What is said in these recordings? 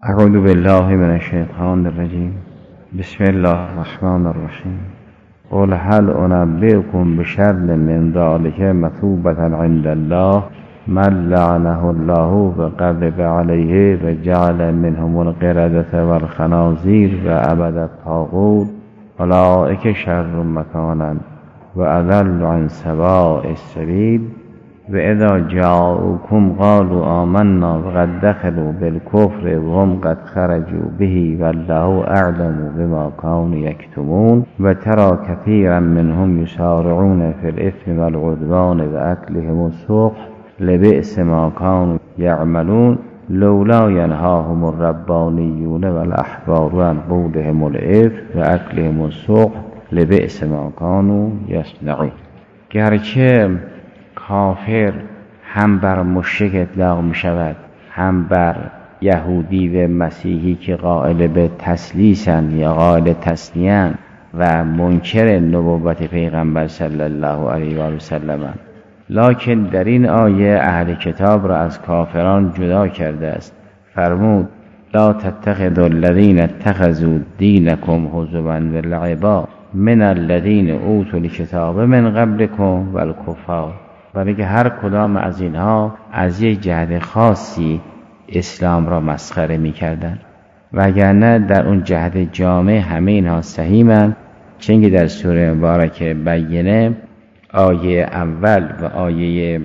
اعوذ بالله من الشیطان الرجیم. بسم الله الرحمن الرحیم. قل هل انبئکم بشر من ذلک مثوبة عند الله من لعنه الله وغضب علیه وجعل منهم القردة والخنازیر وعبد الطاغوت اولئک شر مکانا واضل عن سواء السبیل وإذا جاءوكم قالوا آمنا وقد دخلوا بالكفر وهم قد خرجوا به والله أعلم بما كانوا يكتمون وترى كثيرا منهم يسارعون في الإثم والعدوان وأكلهم السحت لبئس ما كانوا يعملون لولا ينهاهم الربانيون والأحبار عن قولهم الإثم وأكلهم السحت لبئس ما كانوا يصنعون. گرچه کافر هم بر مشرک اطلاق می شود، هم بر یهودی و مسیحی که قائل به تثلیثند یا قائل تثنیه‌اند و منکر نبوت پیغمبر صلی الله علیه و سلم، لکن در این آیه اهل کتاب را از کافران جدا کرده است. فرمود لا تتخذوا الذین اتخذوا دینکم هزوا و لعبا من الذین اوتوا الکتاب من قبلکم والکفار. برای که هر کدام از اینها از یک جهت خاصی اسلام را مسخره می کردن، وگرنه در اون جهت جامع همه اینها صحیح‌اند. چون که در سوره مبارکه بینه آیه اول و آیه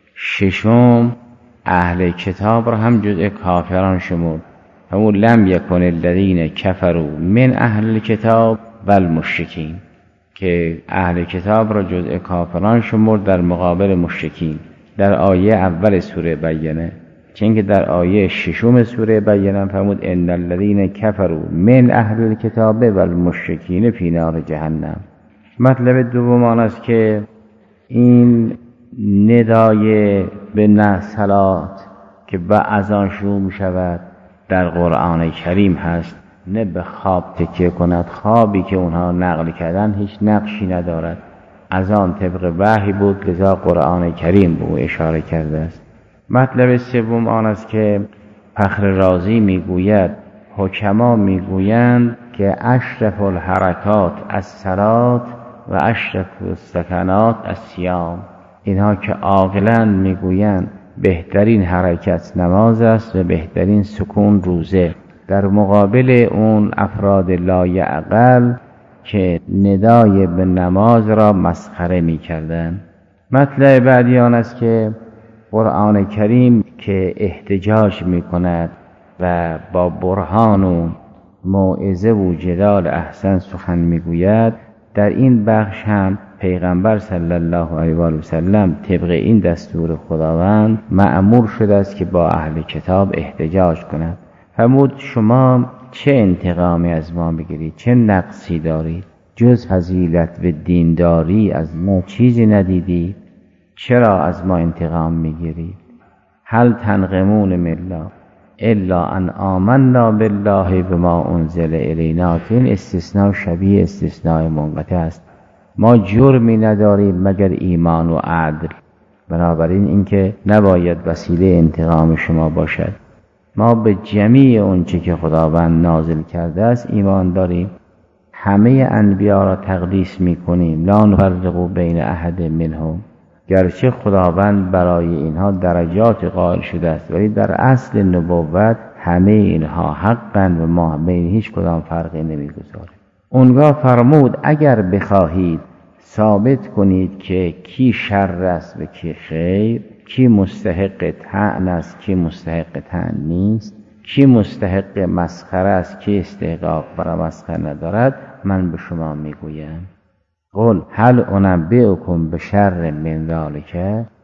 ششم اهل کتاب را هم جزء کافران شمرد. همون لم یکن الذین کفروا من اهل الکتاب والمشرکین، که اهل کتاب را جزء کافران شمرد در مقابل مشرکین در آیه اول سوره بینه. چون که در آیه ششم سوره بینه فرمود ان الذین کفروا من اهل الکتاب والمشرکین فی نار جهنم. مطلب دوم آن است که این ندای به نصلات که با اذان شروع می شود در قرآن کریم هست، نه به خواب تکیه کند. خوابی که اونها نقل کردن هیچ نقشی ندارد. از آن طبق وحی بود، لذا قرآن کریم به او اشاره کرده است. مطلب سوم آن است که فخر رازی میگوید حکما میگویند که اشرف الحرکات الصلات و اشرف السکنات الصیام. اینها که عاقلند میگویند بهترین حرکت نماز است و بهترین سکون روزه، در مقابل اون افراد لایعقل که ندای به نماز را مسخره می کردن. مطلب بعدی آن است که قرآن کریم که احتجاج می کند و با برهان و موعظه و جدال احسن سخن می گوید، در این بخش هم پیغمبر صلی الله علیه و سلم طبق این دستور خداوند مأمور شده است که با اهل کتاب احتجاج کند. فرمود شما چه انتقامی از ما بگیرید؟ چه نقصی دارید؟ جز فضیلت و دینداری از ما چیزی ندیدید؟ چرا از ما انتقام میگیرید؟ هل تنقمون من الله الا ان آمنا بالله بما انزل الینا. این استثناء شبیه استثناء منقطع است. ما جرمی نداریم مگر ایمان و عدل، بنابراین اینکه نباید وسیله انتقام شما باشد. ما به جمیع اونچه که خداوند نازل کرده است ایمان داریم، همه انبیا را تقدیس میکنیم. لا نفرق بین احد منهم. گرچه خداوند برای اینها درجات قائل شده است، ولی در اصل نبوت همه اینها حقاً و ما بین هیچ کدام فرقی نمیگذاریم. اونگاه فرمود اگر بخواهید ثابت کنید که کی شر است و کی خیر، کی مستحق طعن است کی مستحق طعن نیست، کی مستحق مسخره است کی استحقاق برای مسخره ندارد، من به شما میگویم قل هل انبئکم بشر من ذلک.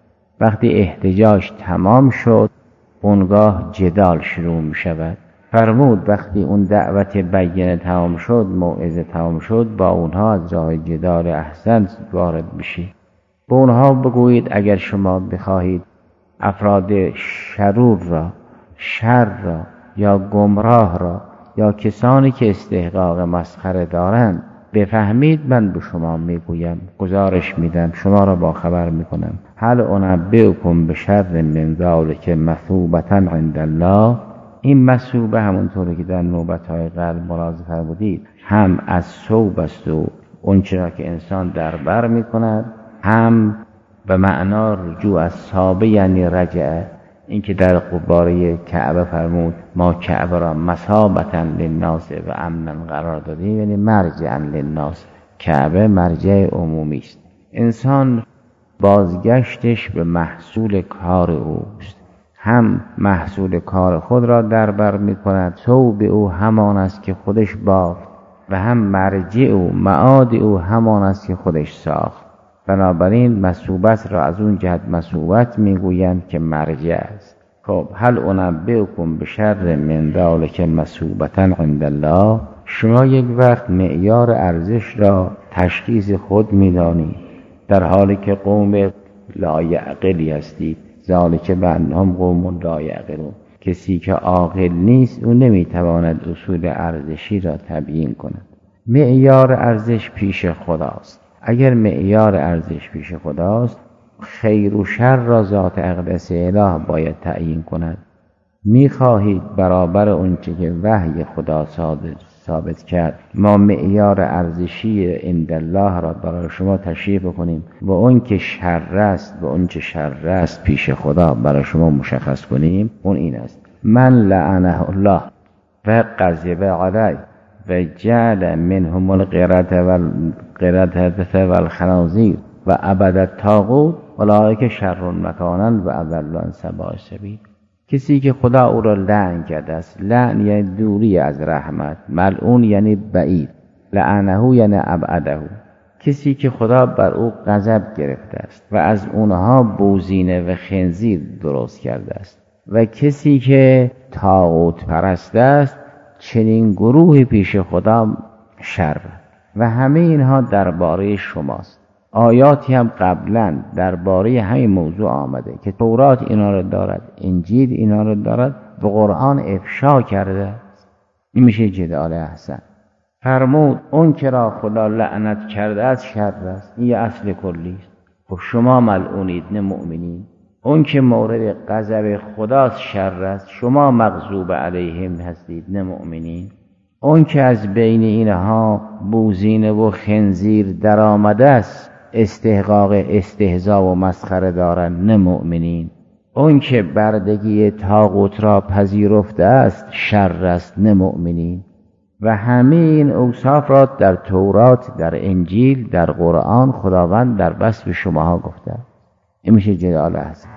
وقتی احتجاج تمام شد اونگاه جدال شروع می شود. فرمود وقتی اون دعوت بینه تمام شد، موعظه تمام شد، با اونها از راه جدال احسن وارد بشید. به اونها بگویید اگر شما بخواهید افراد شرور را، شر را یا گمراه را یا کسانی که استحقاق مسخره دارند بفهمید، من به شما میگویم، گزارش میدم، شما را با خبر میکنم. هل انبئکم بشر من ذلک مثوبة عند الله این مثوبه همونطوری که در نوبت‌های قبل ملاحظه فرمودید هم از ثوب است و اون چرا که انسان در بر می‌کند، هم به معنا رجوع از ثابه یعنی رجعه، این که در باره کعبه فرمود ما کعبه را مثابة للناس و امنا قرار دادیم، یعنی مرجعا للناس. کعبه مرجع عمومی است. انسان بازگشتش به محصول کار اوست، هم محصول کار خود را در بر می کند، ثوب او همان است که خودش بافت، و هم مرجع او معاد او همان است که خودش ساخت. بنابراین مثوبت را از اون جهت مثوبت میگویند که مرجع است. خب هل انبئکم بشر من ذلک مثوبة عند الله، شما یک وقت معیار ارزش را تشخیص خود میدانید در حالی که قوم لایعقلی هستید. ذالک بانهم قوم لایعقلون، کسی که عاقل نیست او نمیتواند اصول ارزشی را تبیین کند. معیار ارزش پیش خداست. اگر معیار ارزش پیش خداست، خیر و شر را ذات اقدس اله باید تعیین کند. میخواهید برابر اونچه که وحی خدا ثابت کرد ما معیار ارزشی عند الله را برای شما تشریح بکنیم و اون که شر است و اون که شر است پیش خدا برای شما مشخص کنیم، اون این است: من لعنه الله و غضب علیه و جعل منهم القردة والخنازیر و عبد الطاغوت اولئک شر مکانا و اضل عن سواء السبیل. کسی که خدا او را لعن کرده است، لعن یعنی دوری از رحمت، ملعون یعنی بعید، لعنه یعنی ابعده. کسی که خدا بر او غضب گرفته است و از اونها بوزینه و خنزیر درست کرده است، و کسی که طاغوت پرست است، چنین گروهی پیش خدا شر. و همه اینها درباره شماست. آیاتی هم قبلا درباره همین موضوع آمده که تورات اینا رو دارد، انجیل اینا رو دارد و قرآن افشا کرده. این میشه جدال احسن. فرمود اون که را خدا لعنت کرده است شر است. این یه اصل کلی است. خب شما ملعونید نه مؤمنین. اون که مورد غضب خداست شر است، شما مغضوب علیهم هستید نه مؤمنین. اون که از بین اینها بوزینه و خنزیر در آمده است، استحقاق استهزا و مسخره دارند نه مؤمنین. اون که بردگی طاغوت را پذیرفته است شر است نه مؤمنین. و همه این اوصاف را در تورات، در انجیل، در قرآن خداوند در وصف شماها گفته. این میشه جدال است.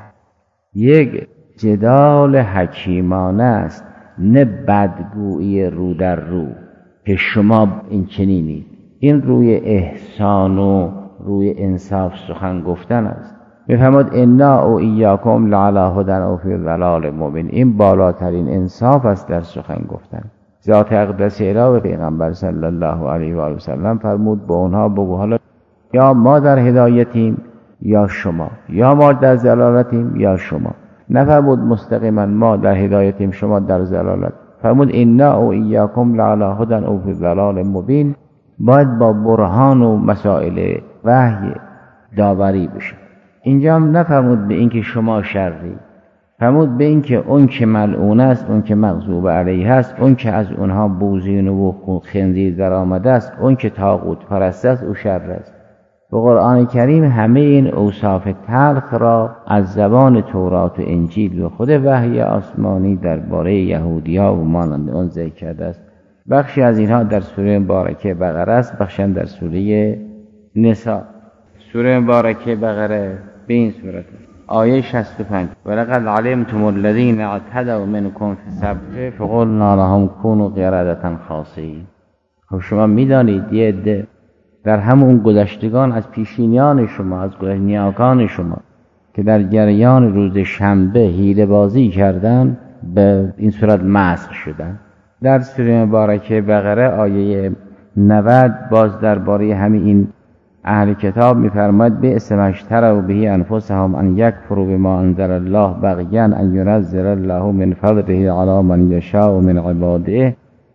یک جدال حکیمانه است، نه بدگویی رو در رو که شما این چنینید. این روی احسان و روی انصاف سخن گفتن است. میفرماد انا و ایاکم لعلی هدی او فی ضلال مبین. این بالاترین انصاف است در سخن گفتن. ذات اقدس اله و پیغمبر صلی الله علیه و آله و سلم فرمود به اونها بگو حالا یا ما در هدایتیم یا شما، یا ما در ضلالتیم یا شما. نفرمود مستقیما ما در هدایتیم شما در ضلالت. فرمود انا و ایاکم لعلی هدی او فی ضلال مبین. باید با برهان و مسائل وحی داوری بشه. اینجا هم نفرمود به این که شما شری، فرمود به این که اون که ملعون است، اون که مغضوب علیه است، اون که از اونها بوزین و خنزیر در آمده است، اون که طاغوت پرست است، او شر است. و قرآن کریم همه این اوصاف تلخ را از زبان تورات و انجیل و خود وحی آسمانی درباره یهودی‌ها و مانند آن ذکر کرده است. بخشی از اینها در سوره مبارکه بقره است، بخشی در سوره نساء. سوره مبارکه بقره به این صورت آیه 65 ولقد علمتم الذين اعتدوا منكم في السبت فقلنا لهم كونوا قردة خاسئين. خب شما میدانید یه عده در همون گذشتگان از پیشینیان شما، از نیاکان شما که در جریان روز شنبه حیله بازی کردن، به این صورت مسخ شدن. در سوره مبارکه بقره آیه 90 باز درباره همین این اهل کتاب می‌فرماید بئس ما اشتروا به انفسهم ان یکفروا بما انزل الله بغیا ان ينزل الله من فضله على من یشاء من عباده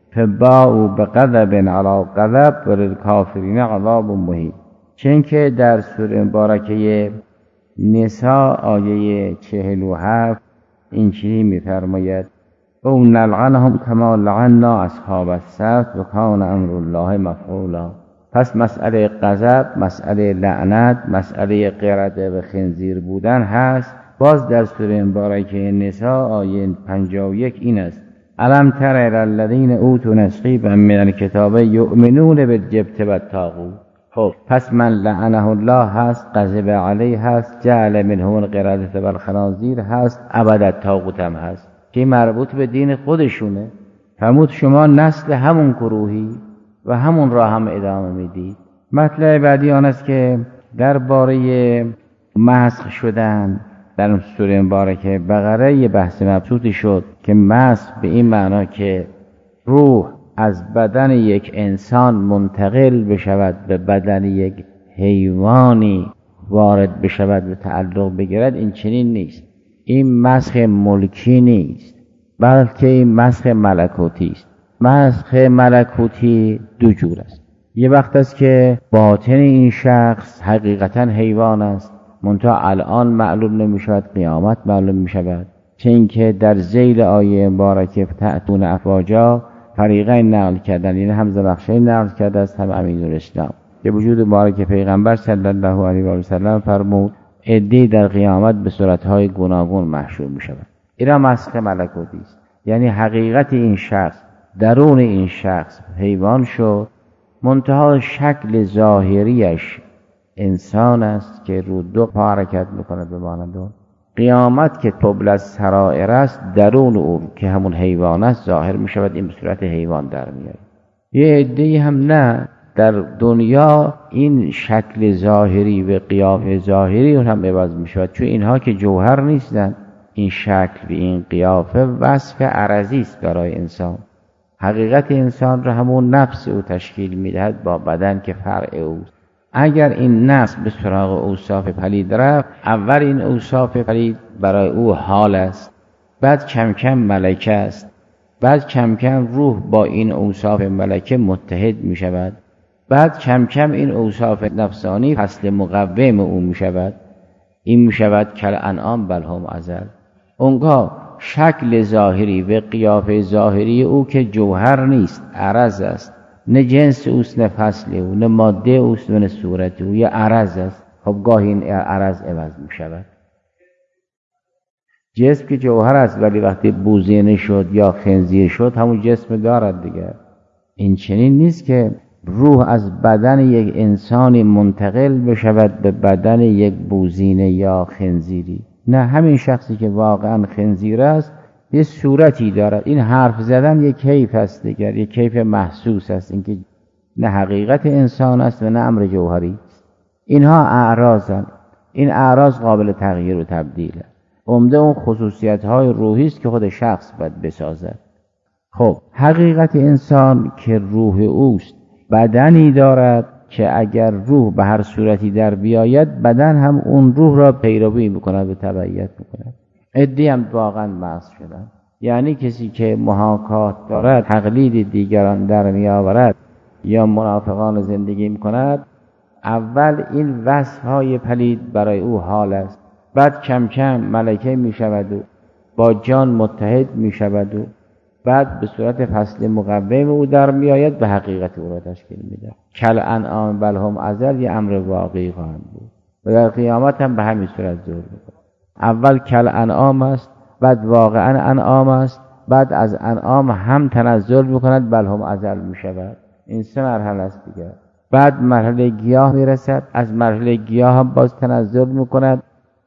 فباءوا بغضب علی غضب وللکافرین عذاب مهین. چون که در سوره مبارکه نساء آیه 47 این چنین می‌فرماید او نلعنهم کما لعنا اصحاب السبت و کان امر الله مفعولا. پس مسئله غضب، مسئله لعنت، مسئله قرده و خنزیر بودن هست. باز در سوره مبارکه نساء آیه 51 این است: الم تر الی الذین اوتوا نصیبا من الکتاب یؤمنون بالجبت والطاغوت. خب پس من لعنه الله هست، غضب علیه هست، جعل منهم القردة والخنازیر هست، ابد الطاغوت هم هست که مربوط به دین خودشونه. فرمود شما نسل همون گروهی و همون را هم ادامه میدید. مطلب بعدی آن است که درباره مسخ شدن در سوره مبارکه بقره یه بحث مبسوطی شد که مسخ به این معنا که روح از بدن یک انسان منتقل بشود به بدن یک حیوانی وارد بشود و تعلق بگیرد، این چنین نیست. این مسخ ملکی نیست، بلکه این مسخ ملکوتی است. مسخ ملکوتی دو جور است. یه وقت است که باطن این شخص حقیقتا حیوان است، منتها الان معلوم نمی شود، قیامت معلوم می شود. چه اینکه در ذیل آیه مبارکه تأتون افواجا فریقین نقل کردن، این هم زمخشری نقل کرده است هم امین‌الاسلام، که وجود مبارک پیغمبر صلی الله علیه و سلم فرمود عده‌ای در قیامت به صورت‌های گوناگون محشور می شود. اینا مسخ ملکوتی است، یعنی حقیقت این شخص، درون این شخص حیوان شد، منتها شکل ظاهریش انسان است که رو دو پا حرکت میکنه به مانند اون. قیامت که طبل از سرائر است، درون او که همون حیوان است ظاهر می شود، این به صورت حیوان در میاد. یه عده‌ای هم نه، در دنیا این شکل ظاهری و قیافه ظاهری اون هم عوض می شود، چون اینها که جوهر نیستن. این شکل و این قیافه وصف عرضی است برای انسان. حقیقت انسان را همون نفس او تشکیل میدهد با بدن که فرع اوست. اگر این نفس به سراغ اوصاف پلید رفت، اول این اوصاف پلید برای او حال است، بعد کم کم ملکه است، بعد کم کم روح با این اوصاف ملکه متحد می شود، بعد کم کم این اوصاف نفسانی فصل مقوم او می شود. این می شود کالانعام بل هم اضل. اونگاه شکل ظاهری و قیافه ظاهری او که جوهر نیست، عرض است، نه جنس اوست نه فصل او، نه ماده اوست نه صورت او، یه عرض است. خب گاهی این عرض عوض می شود. جسم که جوهر است ولی وقتی بوزینه شد یا خنزیر شد همون جسم دارد دیگر. این چنین نیست که روح از بدن یک انسانی منتقل بشود به بدن یک بوزینه یا خنزیری. نه، همین شخصی که واقعا خنزیر است یه صورتی دارد. این حرف زدن یک کیف است دیگر، یک کیف محسوس است، اینکه نه حقیقت انسان است و نه امر جوهری. اینها اعراضند. این اعراض قابل تغییر و تبدیل است. عمده اون خصوصیت‌های روحی است که خود شخص باید بسازد. خب حقیقت انسان که روح اوست، بدنی دارد که اگر روح به هر صورتی در بیاید، بدن هم اون روح را پیروی میکند و تبعیت میکند. عده‌ای هم واقعا مسخ شدن، یعنی کسی که محاکات دارد، تقلید دیگران در میآورد یا منافقان زندگی میکند، اول این وصف‌های پلید برای او حال است، بعد کم کم ملکه میشود و با جان متحد میشود و بعد به صورت فصل مقوم او در میآید و حقیقت او را تشکیل میده. کالانعام بل هم اضل یه امر واقعی خواهند بود و در قیامت هم به همین صورت ظهور میکنه. اول کالانعام است، بعد واقعا انعام است، بعد از انعام هم تنزل میکند بل هم اضل میشود. این سه مرحله است دیگه. بعد مرحله گیاه میرسد، از مرحله گیاه هم باز تنزل میکند،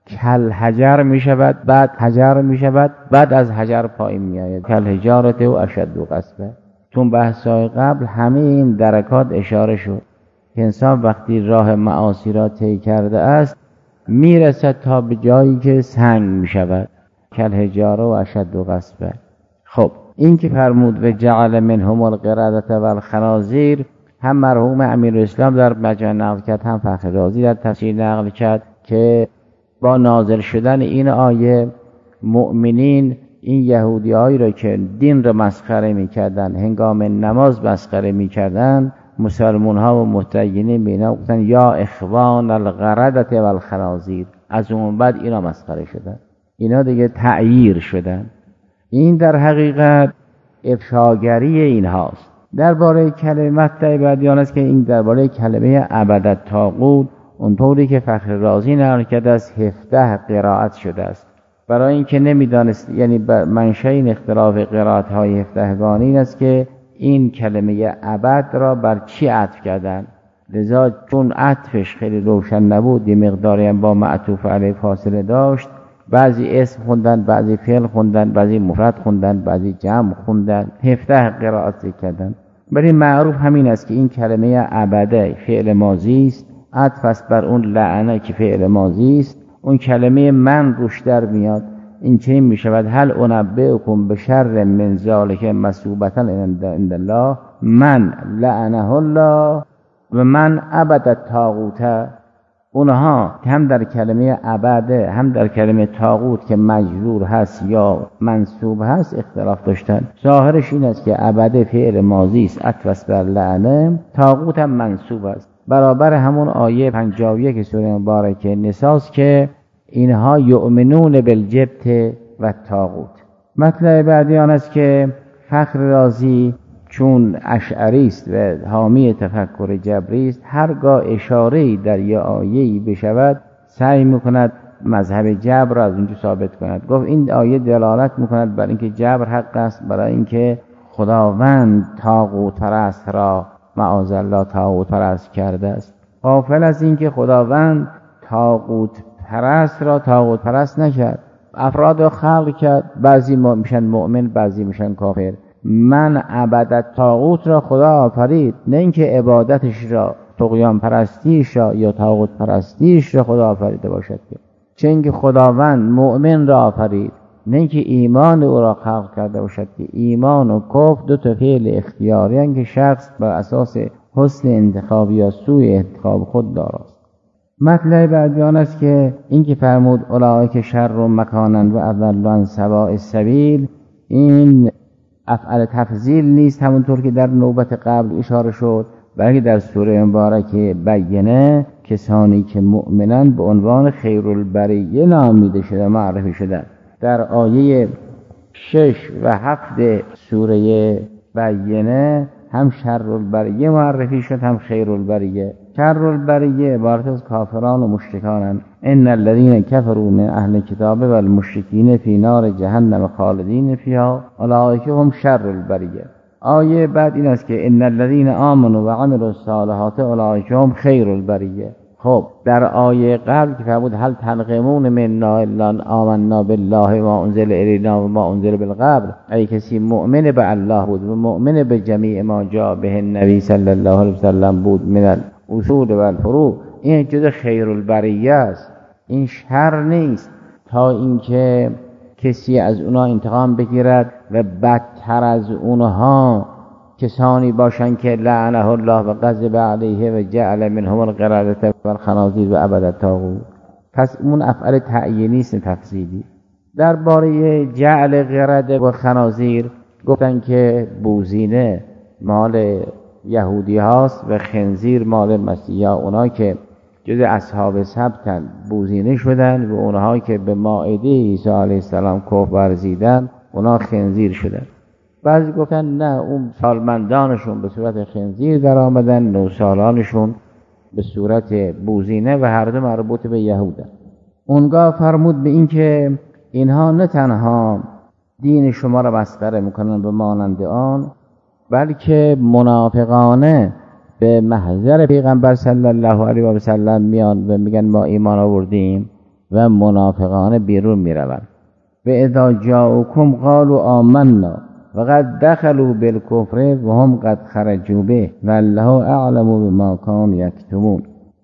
کل حجر می شود، بعد حجر می شود، بعد از حجر پایین می آید. کل حجارت و اشد و قصبه. چون بحثای قبل همه این درکات اشاره شد که انسان وقتی راه معاصی را طی کرده است می رسد تا به جایی که سنگ می شود. کل حجاره و اشد و قصبه. خب این که فرمود و جعل منهم القردة والخنازیر، هم مرحوم امین‌الاسلام در مجمع نقل کرد، هم فخر رازی در تفسیر نقل کرد که با نازل شدن این آیه مؤمنین این یهودی‌هایی را که دین را مسخره می‌کردند، هنگام نماز مسخره می‌کردند، مسلمان‌ها و متدینین به اینا گفتن یا اخوان القردة والخنازیر. از اون بعد اینا مسخره شدن، اینا دیگه تعییر شدن. این در حقیقت افشاگری اینهاست. درباره کلمه مطلع بعدیان است که این درباره کلمه ابد طاغوت اونطوری که فخر رازی نقل کرده از 17 قرائت شده است. برای اینکه نمیدانست، یعنی منشأ این اختلاف قرائت های 17 گانه این است که این کلمه ابد را بر چی عطف کردن. لذا چون عطفش خیلی روشن نبود، یه مقداری هم با معطوف علیه فاصله داشت، بعضی اسم خوندن، بعضی فعل خوندن، بعضی مفرد خوندن، بعضی جمع خوندن، 17 قرائت ذکر کردن. ولی معروف همین است که این کلمه ابده فعل ماضی است، عطف است بر اون لعنه که فعل ماضی است. اون کلمه من روش در میاد. این چنین می شود هل انبئکم بشر من ذلک مثوبة عند الله من لعنه الله و من عبد الطاغوت. اونها هم در کلمه عبده هم در کلمه طاغوت که مجرور هست یا منصوب هست اختلاف داشتن. ظاهرش این است که عبده فعل ماضی است عطف بر لعنه، طاغوت هم منصوب است، برابر همون آیه 51 سوره مبارکه نساء که اینها یؤمنون بالجبت و طاغوت. مطلب بعدی آن است که فخر رازی چون اشعری است و حامی تفکر جبری است، هرگاه اشاره‌ای در یه آیه‌ای بشود سعی میکند مذهب جبر را از اونجا ثابت کند. گفت این آیه دلالت میکند بر اینکه جبر حق است، برای اینکه خداوند طاغوت پرست را معاذ الله طاغوت پرست کرده است. غافل از اینکه خداوند طاغوت پرست را طاغوت پرست نکرد، افراد را خلق کرد، بعضی میشن مؤمن بعضی میشن کافر. من عبد طاغوت را خدا آفرید، نه اینکه عبادتش را، طغیان پرستیش را یا طاغوت پرستیش را خدا آفریده باشد. چه اینکه خداوند مؤمن را آفرید، نه اینکه ایمان او را خلق کرده باشد. که ایمان و کفر دو تا فعل اختیاری هستند که شخص بر اساس حسن انتخاب یا سوء انتخاب خود دارد. مطلب بعدی آن است که این که فرمود اولئک شر مکانا و اضل عن سواء السبیل، این افعل تفضیل نیست همونطور که در نوبت قبل اشاره شد، بلکه در سوره مبارکه بینه کسانی که مؤمنان به عنوان خیرالبریه نامیده شده معرفی شدند. در آیه 6 و 7 سوره بینه هم شرالبریه معرفی شد هم خیرالبریه. شرالبریه عبارت از کافران و مشرکانند. ان الذين كفروا من اهل الكتاب والمشركين في نار جهنم خالدین فيها اولئک هم شر البریه. آیه بعد این است که ان الذين آمنوا وعملوا الصالحات اولئک هم خیر البریه. خب در آیه قبل که فرمود هل تنقمون منا الا آمنا بالله و انزل الینا و ما انزل بالقبل، ای کسی مؤمن به الله بود و مؤمن به جمیع ما جاء به النبی صلی الله علیه وسلم بود من الاصول و الفروع، این جز خیر البریه است. این شر نیست تا اینکه کسی از اونها انتقام بگیرد و بدتر از اونها کسانی باشند که لعنه الله و غضب علیه و جعل منهم القردة و الخنازیر و عبد الطاغوت. پس اون افعال تعیینی است، تفصیلی. درباره جعل قرده و خنازیر گفتن که بوزینه مال یهودی هاست و خنزیر مال مسیحا. اونا که جز اصحاب سبتن بوزینه شدن و اونها که به مائده عیسی علیه السلام کفر ورزیدن اونا خنزیر شدن. بعضی گفتن نه، اون سالمندانشون به صورت خنزیر در آمدن، نوسالانشون به صورت بوزینه و هر دو مربوط به یهودن. اونگاه فرمود به این که اینها نه تنها دین شما را مسخره میکنن به مانند آن، بلکه منافقانه به محضر پیغمبر صلی الله علیه و سلم میان و میگن ما ایمان آوردیم و منافقانه بیرون میروند. و اذا جاءوکم قالوا آمنا وقد دخلوا بالکفر و هم قد خرجوا به والله اعلم بما كانوا یکتمون.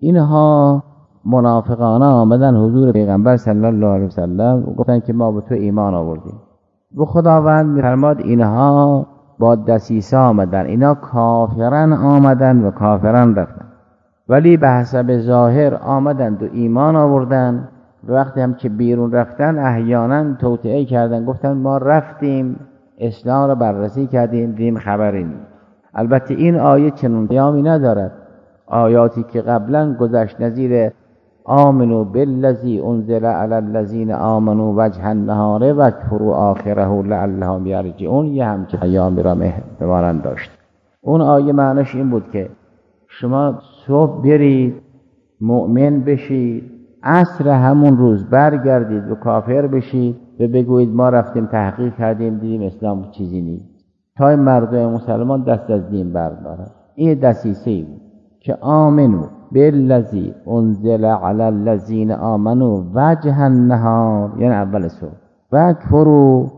اینها منافقانه آمدن حضور پیغمبر صلی الله علیه و سلم و گفتن که ما به تو ایمان آوردیم. و خداوند میفرماد اینها با دسیسه آمدن، اینا کافرن آمدن و کافرن رفتن، ولی به حسب ظاهر آمدن و ایمان آوردن. وقتی هم که بیرون رفتن احیانا توطئه کردن، گفتن ما رفتیم اسلام را بررسی کردیم دیدیم خبری نیست. البته این آیه چنون قیامی ندارد. آیاتی که قبلا گذشت نظیر آمنوا بالذی انزل علی الذین آمنوا وجه النهار واکفروا آخره لعلهم یرجعون. یه همچه ایامی را مهمان داشت. اون آیه معنیش این بود که شما صبح برید مؤمن بشید، عصر همون روز برگردید و کافر بشید و بگویید ما رفتیم تحقیق کردیم دیدیم اسلام چیزی نیست، تا مردم مسلمان دست از دین بردارن. این دسیسه بود که آمنو بالذی انزل علی الذین آمنوا وجه النهار، یعنی اول صبح، واکفروا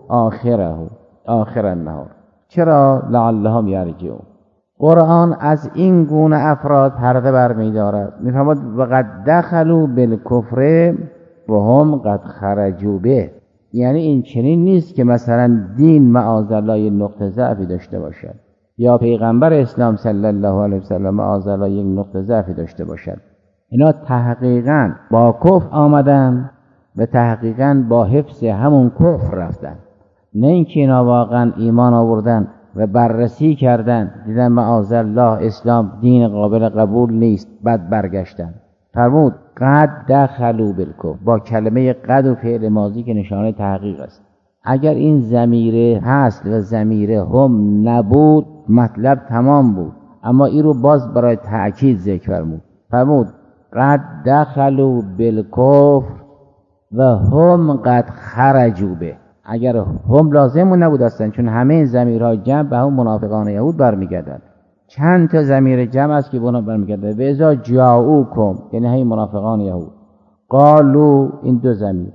آخر النهار. چرا؟ لعلهم یرجعون. قرآن از این گونه افراد پرده برمی‌دارد. می‌فرماید وقد دخلوا بالکفر و هم قد خرجوا به. یعنی این چنین نیست که مثلا دین معاذالله نقطه ضعفی داشته باشد یا پیغمبر اسلام صلی الله علیه و سلم معاذالله یک نقطه ضعفی داشته باشد. اینا تحقیقاً با کفر آمدن و تحقیقاً با حفظ همون کفر رفتن، نه اینکه اینا واقعاً ایمان آوردن و بررسی کردن دیدن معاذالله اسلام دین قابل قبول نیست بعد برگشتن. فرمود قد دخلوا بالکفر، با کلمه قد و فعل ماضی که نشانه تحقیق است. اگر این ضمیر هست و ضمیر هم نبود مطلب تمام بود، اما این رو باز برای تأکید ذکر فرمود قد دخلوا بالکفر و هم قد خرجوا به. اگر هم لازم نبود هستن، چون همه این ضمیرها جمع به هم منافقان یهود برمیگردند. چند تا ضمیر جمع است که به اونها برمیگرده. و اذا جاءوکم، یعنی همین منافقان یهود. قالوا، این دو ضمیر.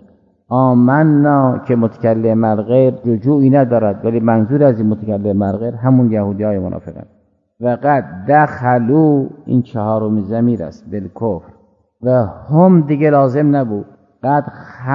آمنا که متکلم الغیر رجوعی ندارد، ولی منظور از این متکلم الغیر همون یهودیای منافقان. و قد دخلوا، این چهارمین ضمیر است بالکفر. و هم دیگه لازم نبود. قد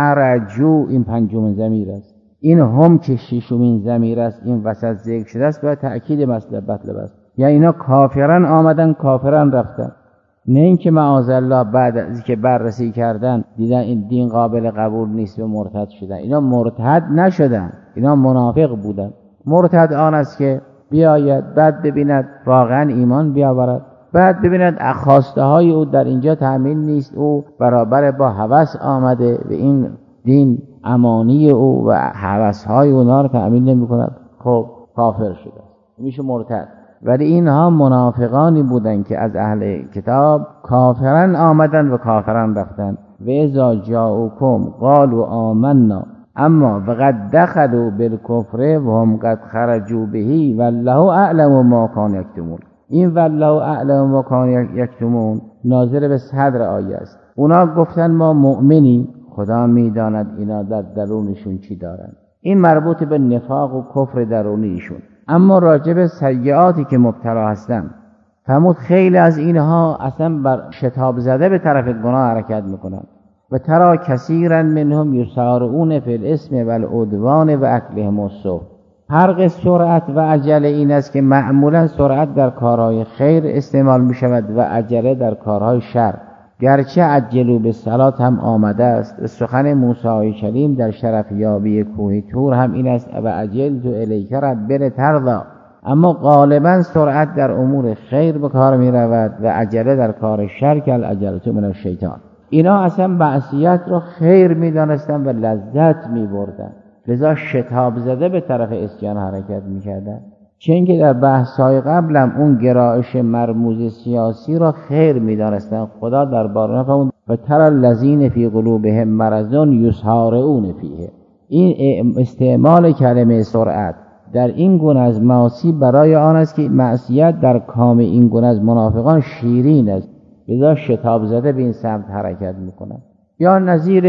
خرجوا، این پنجمین ضمیر است. این هم که ششمین ضمیر است این وسط ذکر شده است و تأکید مطلب است. یعنی اینا کافرن آمدن کافرن رفتن، نه اینکه معاذالله بعد از که بررسی کردن دیدن این دین قابل قبول نیست و مرتد شدن. اینا مرتد نشدن، اینا منافق بودن. مرتد آن است که بیاید بعد ببیند واقعا ایمان بیاورد، بعد ببیند خواسته های او در اینجا تأمین نیست، او برابر با هوس آمده و این دین امانی او و هوس های اونا رو تأمین نمی کند، خب کافر شده، میشه مرتد. ولی اینها منافقانی بودن که از اهل کتاب کافرن آمدن و کافرن رفتن. و اذا جاءوکم قالوا آمنا اما وقد دخلوا بالکفر و هم قد خرجوا به والله اعلم ما كانوا یکتمون. این والله اعلم ما كانوا یکتمون ناظر به صدر آیه است. اونا گفتن ما مؤمنیم، خدا میداند اینا در درونشون چی دارن. این مربوط به نفاق و کفر درونیشون. اما راجع به سیئاتی که مبتلا هستن، فرمود خیلی از اینها اصلا بر شتاب زده به طرف گناه حرکت میکنن. و ترا کثیرا منهم یسارعون فی الاسم والعدوان و اکلهم السحت. فرق سرعت و عجله این است که معمولا سرعت در کارهای خیر استعمال می شود و عجله در کارهای شر. گرچه عجلوا بالصلاة هم آمده است، سخن موسی کلیم در شرف یابی کوه طور هم این است و عجلت الیک رب ترضی. اما غالبا سرعت در امور خیر به کار می رود و عجله در کار شر که العجلة من الشیطان. اینا اصلا معصیت را خیر می دانستن و لذت می بردن، لذا شتاب زده به طرف اسیان حرکت می کردن. چون که در بحث‌های قبلم اون گرایش مرموز سیاسی را خیر می دانستن. خدا در بارها فرمود و تری الذین فی قلوبهم مرض یسارعون فیه. این استعمال کلمه سرعت در این گونه از معاصی برای آن است که معصیت در کام این گونه از منافقان شیرین است، لذا شتاب زده به این سمت حرکت میکنند. یا نظیر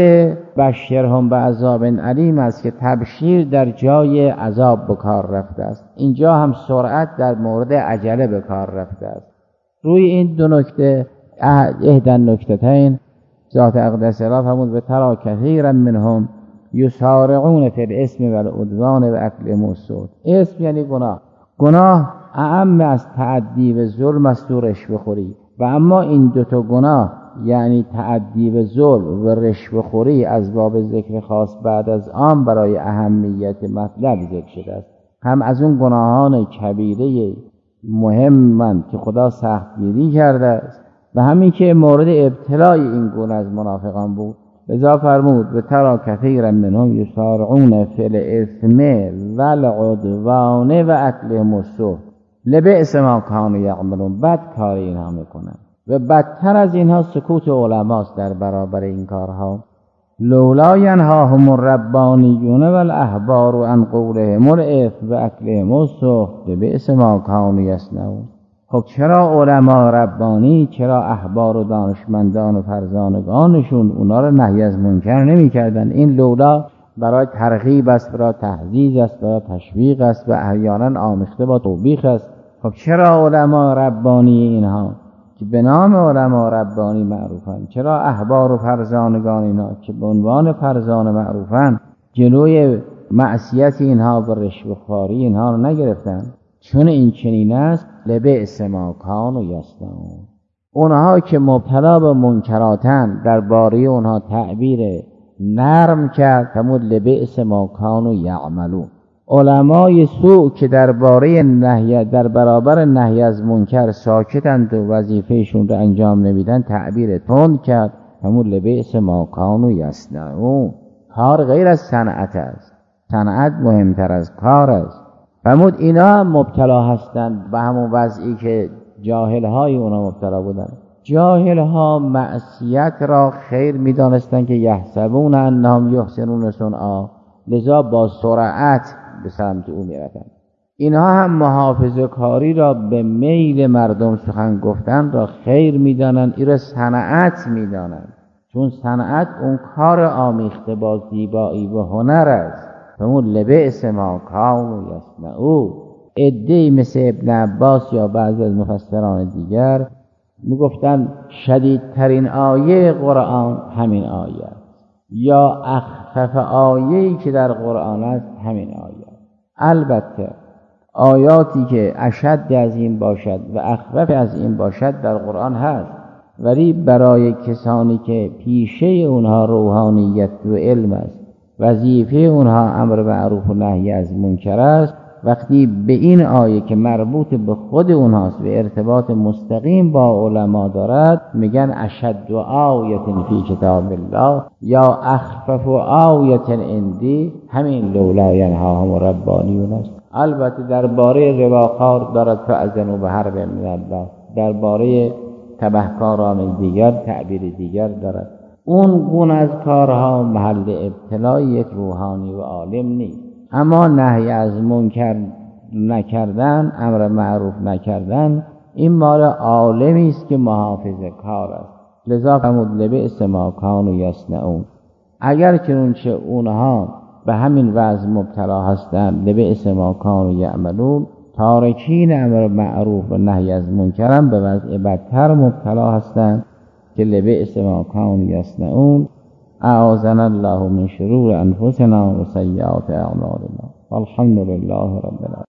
بشرهم بعذاب علیم است که تبشیر در جای عذاب به کار رفته است. اینجا هم سرعت در مورد عجله به کار رفته است. روی این دو نکته احدى النکتتین ذات اقدس الله فرمود و ترا کثیرا منهم یسارعون فی الاسم والعدوان و اکلهم السحت. اسم یعنی گناه اعم از تعدی و ظلم است و رشوه خوری. و اما این دو تا گناه یعنی تعدی و ظلم و رشوه خوری از باب ذکر خاص بعد از آن برای اهمیت مطلب ذکر شده است. هم از اون گناهان کبیره مهمند که خدا سختگیری کرده است و همین که مورد ابتلای این گونه از منافقان بود، لذا فرمود و ترى کثیرا منهم یسارعون فی الاثم والعدوان و اکلهم السحت لبئس ما کانوا یعملون. بد کار اینها میکنن و بدتر از اینها سکوت علماست در برابر این کارها. لولا ینهاهم الربانیون والاحبار عن قولهم الاثم و اکلهم السحت لبئس ما کانوا یصنعون. خب چرا علما ربانی، چرا احبار و دانشمندان و فرزانگانشون اونا رو نهی از منکر نمی کردن؟ این لولا برای ترغیب است، برای تحضیض است، برای تشویق است و احیانا آمیخته با توبیخ است. خب چرا علما ربانی اینها که به نام علما ربانی معروفن، چرا احبار و فرزانگان اینها که به عنوان فرزان معروفن جلوی معصیت اینها و رشوه‌خواری اینها رو نگرفتن؟ چون این چنین است لبئس ما کانوا یصنعون. اونها که مبتلا به منکراتن درباره اونها تعبیر نرم کرد، همون لبئس ما کانوا یعملون. علمای سوء که درباره نهی، در برابر نهی از منکر ساکتند و وظیفهشون رو انجام نمیدن، تعبیر تند کرد، همون لبئس ما کانوا یصنعون. کار غیر از صنعت است، صنعت مهمتر از کار است. فرمود اینا هم مبتلا هستند به همون وضعی که جاهل‌های اونا مبتلا بودند. جاهل‌ها معصیت را خیر می‌دانستند که یحسبون انهم یحسنون صنعا، لذا با سرعت به سمت او می‌رفتند. اینها هم محافظه کاری را به میل مردم سخن گفتن را خیر می‌دانند، این را صنعت می‌دانند، چون صنعت اون کار آمیخته با زیبایی و هنر است. همون لبئس ما کانوا یصنعون. عده‌ای مثل ابن عباس یا بعضی از مفسران دیگر میگفتن شدیدترین آیه قرآن همین آیه است، یا اخفف آیه‌ای که در قرآن است همین آیه است. البته آیاتی که اشد از این باشد و اخفف از این باشد در قرآن هست، ولی برای کسانی که پیشه اونها روحانیت و علم است، وظیفه اونها امر معروف و نهی از منکر است، وقتی به این آیه که مربوط به خود اونهاست و ارتباط مستقیم با علما دارد میگن اشد آیه فی کتاب الله یا اخفف آیه عندی، همین لولا ینهاهم الربانیون است. البته درباره رباخوار دارد فاذنوا بحرب من الله، درباره تبهکاران دیگر تعبیر دیگر دارد. اون گونه از کارها محل ابتلای یک روحانی و عالم نیست. اما نهی از منکر نکردن، امر معروف نکردن، این مال عالمی است که محافظه کار است. لذا فرمود لبئس ما کانوا یصنعون. اگر چنانچه اونها به همین وضع مبتلا هستند، لبئس ما کانوا یعملون، تارکین امر معروف و نهی از منکرم به وضع بدتر مبتلا هستند که لبئس ما کانوا یصنعون. اعاذنا الله من شرور انفسنا و سیئات اعمالنا. والحمد لله رب العالمین.